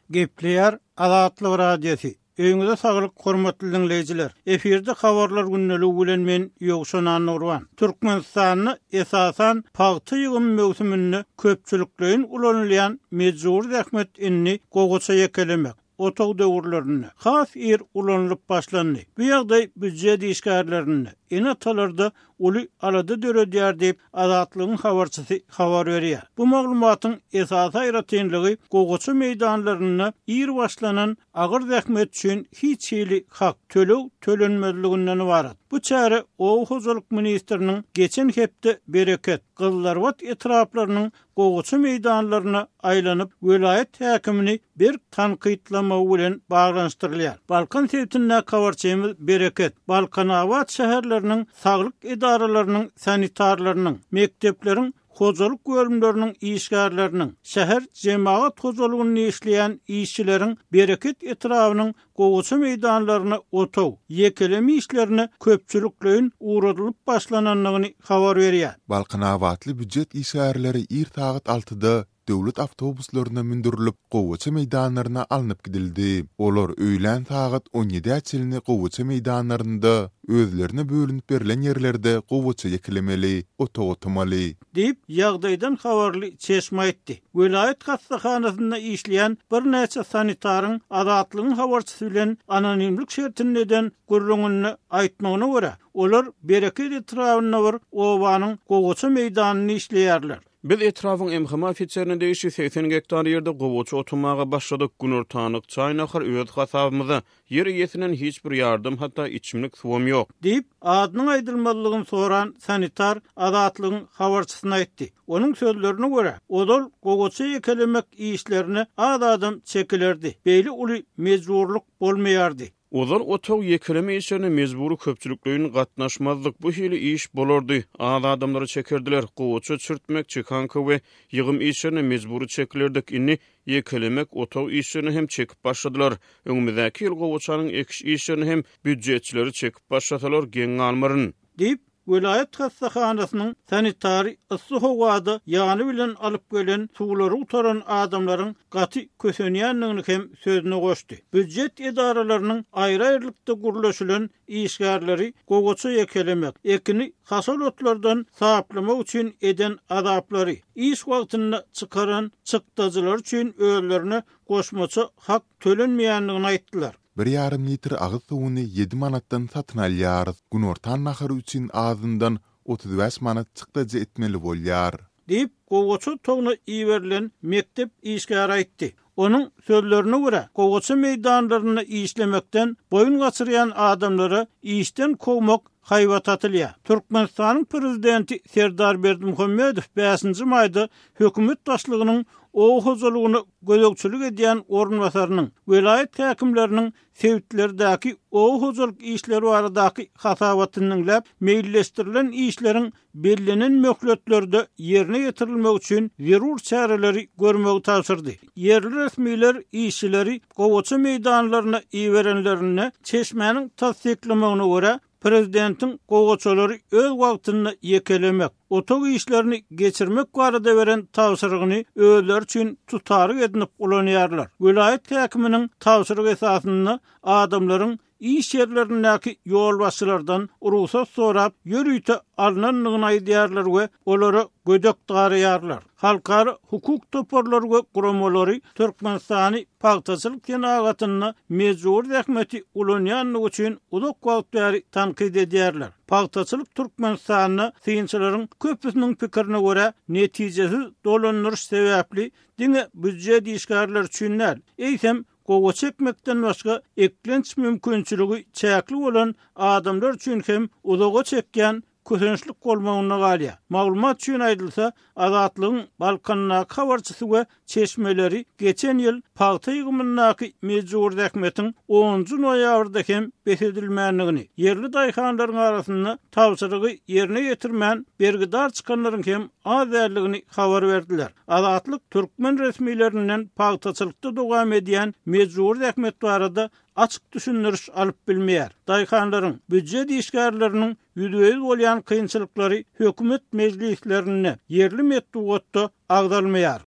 Gepleyer Azatlyk radiosi. Öňüňizde saglyk hormatly dinleyijiler. Eferde habarlar günneligi bilen men Ýogşan Nurwan. Türkmenistanyny esasan paýty ýygym mewsümini köpçüliklerin ulanylýan mejbur zähmet inni gogaça ýekelemek. Otog döwürlerini has ulanılyp başlandy. Bu ýagdaý büdjet işgärlerini enatalarda uly alada döredýär diýip Azatlygyň habarçysy habar berýär. Bu maglumatyň esas aýratynlygy gogaça meýdanlaryna başlanan agyr zähmet üçin hiç hili hak tölenmezliginden ibaret. Bu çäre Owhuzuluk ministriniň geçen hepde bereket Gyllarwat etraplarynyň gogaça meýdanlaryna aýlanyp vilayet häkimini bir tanqytlama bilen baglanşdyrylýar. Balkan sewtinde kawarçymyz bereket Balkanawat şäherleriniň saglyk idaralarynyň sanitarlarynyň mektepleriň hojalyk bölümleriniň işgärleriniň şäher jemaat hojalygyny işleýän işçileriň bereket etrawynyň gogaça meýdanlaryna otaw ýekeleme işlerini köpçüliklerin uğradylyp başlananlygyny habar berýär. Balkanawatly büdjet işgärleri saat 6-da döwlet awtobuslaryna mündürilip gogaça meýdanlaryna alınıp gidildi. Olar öýlen saat 17 çelini gogaça meýdanlarynda özlerine bölünip berilen yerlerde gogaça ýekelemeli, otamaly diýip ýagdaýdan habarly çeşme etdi. Vilayet hastahanasynda işleýän bir näçe sanitaryň Azatlygyň habarçysy bilen anonimlik şertininden gurrungyny aýtmagyna görä, olar bereket etrawyna bir owanyň gogaça meýdanyny işleýärler. Biz etrafın emhama ofitserine değişi 80 hektar yerde govaça oturmağa başladık. Günürtanık çaynakır öz hasabımıza yeri yetinen hiçbir yardım hatta içimlik suwum yok. Deyip adynyň aýdylmalygyny soran sanitar Azatlygyň habarçysyna etdi. Onun sözlerine göre odol gogaça ýekelemek işlerini adam çekilerdi. Beýle uly mejburluk bolmaýardy. Olar otaw ýekeleme işlerine mezburi köpçüliklerin gatnaşmazlyk bu hili iş bolardy. Adamlary çekerdiler. Gogaça çürtmek, çekanka we ýygym işlerine mezburi çekilerdik. Inni ýekelemek otaw işlerini hem çekip başladylar. Öňümüzdäki ýyl gogaçanyň ekiş işlerini hem büdjetçileri çekip başlasalar geň almaryn. Deyip Vilayet hastahanasynyň sanitari ıssy howada ýany bilen alyp gelen suwlary utaran adamlaryň gaty kösenýänligini hem sözüne goşdy. Büdjet idaralarynyň aýry-aýrylykda gurulşylan işgärleri gogaça ýekelemek, ekini hasolotlardan saplamak üçin eden azaplary, iş wagtyny çykaran çykdagylar üçin özlerine goşmaça hak tölenmeýänligini aýtdylar. 1,5 litr agyz suwuny 7 manatdan satyn alýar. Gün ortan nahary üçin ağzından 35 manat çykdaja etmeli bolýar. Deyip gogaça togna iýerilen mektep işgäri aýtdy. Onun sözlerine göre gogaça meýdanlaryna işlemekden boyun gaçyrýan adamlara işten kovmak haýbat atylýar. Türkmenistanyň prezidenti Serdar Berdimuhammedow 5-nji maýda hökümet başlygynyň Owhuzulugyny gözegçilik edýän orunbasarynyň vilayet häkimleriniň sewtlerdäki Owhuzuluk işleri baradaky hasabatyny läp meýilleşdirilen işleriň bellenen möhletlerde ýerine ýetirilmek üçin zerur çäreleri görmegi tapşyrdy. Yerli resmiler işçileri gogaça meýdanlaryna iýerenlerine çeşmeniň tasdiklamagyna görä Prezidentin gogaçalary öz wagtyny ýekelemek, otaw işlerini geçirmek barada beren tapşyrygyny özleri üçin tutary edinip ulanýarlar. Vilayet häkiminiň tapşyrygy esasyny adamlaryň iş yerlerindäki ýol başçylardan ruhsat sorap ýörüýte alnanlygyny aýdýarlar we olara gödek darýarlar. Halkary hukuk toparlary we guramalary Türkmenistany paýtaçylyk tenagatyny mejbur zähmeti ulanýanlygy üçin uzak wagt bäri tanqid edýärler. Paýtaçylyk Türkmenistanyny synçylaryň köpüsiniň pikirini görä netijesiz dolanýaryş sebäpli diňe büdjet işgärler üçin eýsem gogaça çekmekden başga eklenç mümkinçiligi çäkli bolan adamlar üçin hem uzaga çekýän kösençlik bolmagyna galýar. Maglumat üçin aýdylsa, Azatlygyň Balkanna habarçysy we çeşmeleri geçen ýyl paýta ýygymyndaky mejbur zähmetiň 10-njy noýabrda hem besedilmänligini, yerli daýhanlaryň arasynda tapşyrygy ýerine ýetirmän bergidar çykanlaryň hem az därligini habar berdiler. Azatlyk türkmen resmiýetlerinden paýtaçylykda dowam edýän mejbur zähmet barada açık düşündürüş alıp bilmeýär. Daýhanlaryň büdjet işgärleriniň ýüzüýüz bolýan kynçylyklary hökümet meclislerine yerli metdugatda agdalmaýar.